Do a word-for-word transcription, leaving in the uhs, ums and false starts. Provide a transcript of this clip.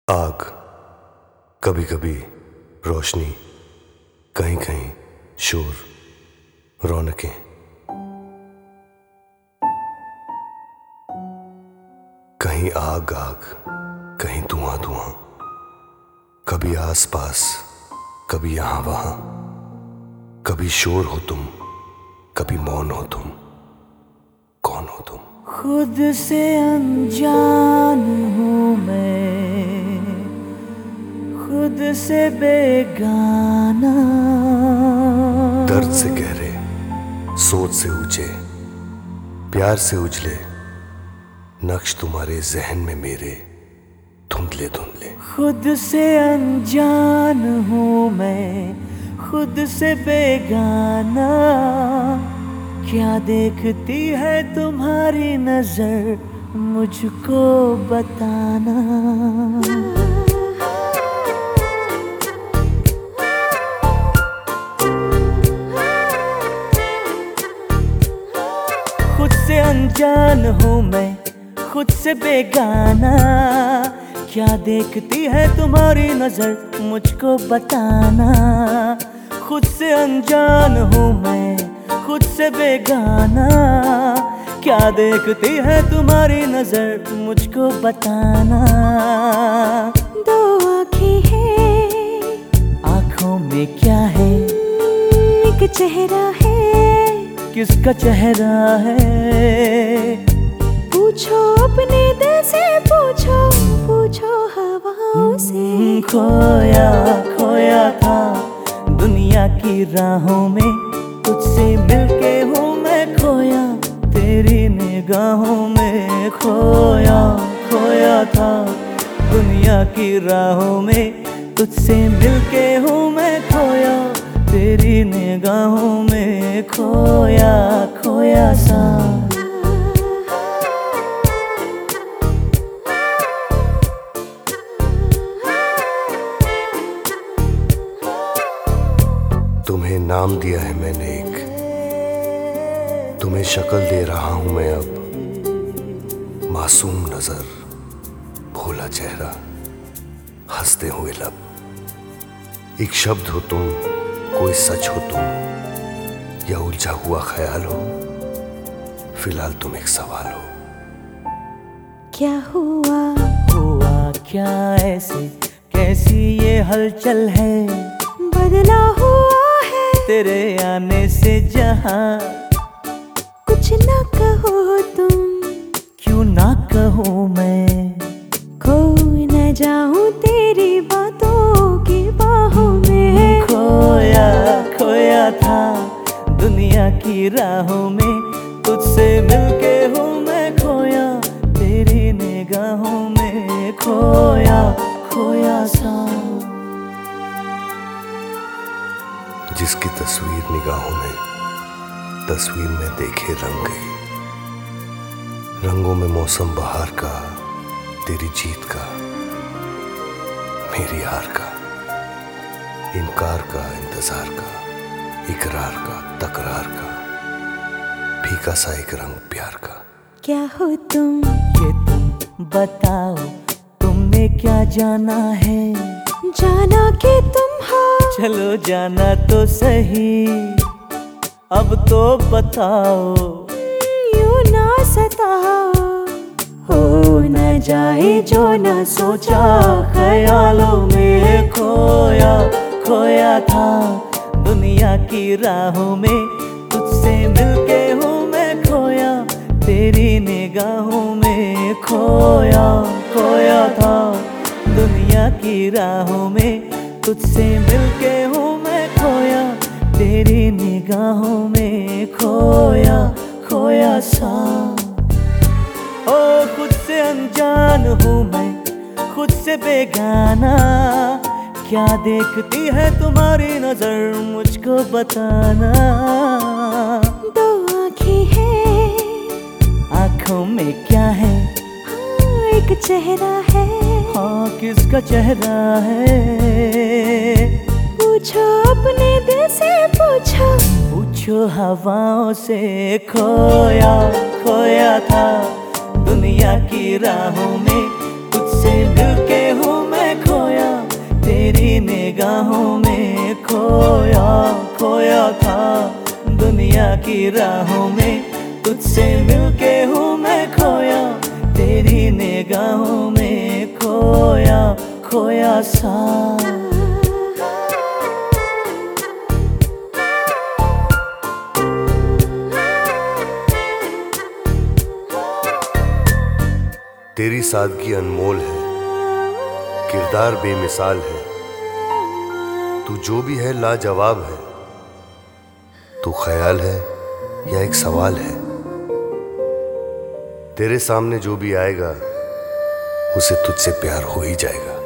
आग, कभी कभी रोशनी, कहीं कहीं शोर, रौनकें। कहीं आग आग, कहीं धुआं धुआं, कभी आस पास, कभी यहां वहां। कभी शोर हो तुम, कभी मौन हो तुम। कौन हो तुम? खुद से अनजान हूँ मैं, खुद से बेगाना। दर्द से गहरे, सोच से ऊंचे, प्यार से उजले नक्श तुम्हारे जहन में मेरे धुंधले धुंधले। खुद से अनजान हूँ मैं, खुद से बेगाना। क्या देखती है तुम्हारी नजर, मुझको बताना। खुद से अनजान हूँ मैं, खुद से बेगाना। क्या देखती है तुम्हारी नजर, मुझको बताना। खुद से अनजान हूँ मैं, खुद से बेगाना। क्या देखती है तुम्हारी नजर, मुझको बताना। दो आँखें हैं, आँखों में क्या है? एक चेहरा है, किसका चेहरा है? पूछो अपने दिल से, पूछो पूछो हवाओं से। खोया खोया था दुनिया की राहों में, तुझसे मिलके हूँ मैं खोया तेरी निगाहों में। खोया खोया था दुनिया की राहों में, तुझसे मिलके हूँ मैं खोया तेरी निगाहों में। खोया खोया सा। तुम्हें नाम दिया है मैंने एक, तुम्हें शक्ल दे रहा हूं मैं अब। मासूम नजर, भोला चेहरा, हंसते हुए लब। एक शब्द हो तुम, कोई सच हो तुम, या उलझा हुआ ख्याल हो। फिलहाल तुम एक सवाल हो। क्या हुआ हुआ क्या ऐसे, कैसी ये हलचल है? बदला हुआ है तेरे आने से जहां। कुछ ना कहो तुम, क्यों ना कहूँ मैं? खो न जाऊं तेरी बातों की बाहों में। खोया खोया था दुनिया की राहों में, तुझसे मिलके हूँ मैं खोया तेरी निगाहों में। खोया खोया सा। जिसकी तस्वीर निगाहों में, तस्वीर में देखे रंग गई। रंगों में मौसम बहार का, तेरी जीत का, मेरी हार का। इनकार का, इंतजार का, इकरार का, तकरार का, फीका सा एक रंग प्यार का। क्या हो तुम, ये तुम बताओ, तुमने क्या जाना है? जाना कि तुम हो, चलो जाना तो सही, अब तो बताओ। यूं ना सताओ, हो न जाए जो न सोचा ख्यालों में। खोया खोया था दुनिया की राहों में, तुझसे मिलके हूँ मैं खोया तेरी निगाहों में। खोया खोया था दुनिया की राहों में, तुझसे मिलके हूँ मैं खोया तेरी निगाहों में। खोया खोया सा। ओ खुद से अनजान हूँ मैं, खुद से बेगाना। क्या देखती है तुम्हारी नजर, मुझको बताना। दो आँखें हैं, आँखों में क्या है? हाँ एक चेहरा है, हाँ किसका चेहरा है? पूछो अपने दिल से, पूछो पूछो हवाओं से। खोया खोया था दुनिया की राहों में, तुझसे मिलके हूँ मैं की राहों में तुझसे मिलके हूँ मैं खोया, तेरी निगाहों में खोया खोया सा। तेरी सादगी अनमोल है, किरदार बेमिसाल है, तू जो भी है लाजवाब है। तू ख्याल है या एक सवाल है, तेरे सामने जो भी आएगा उसे तुझसे प्यार हो ही जाएगा।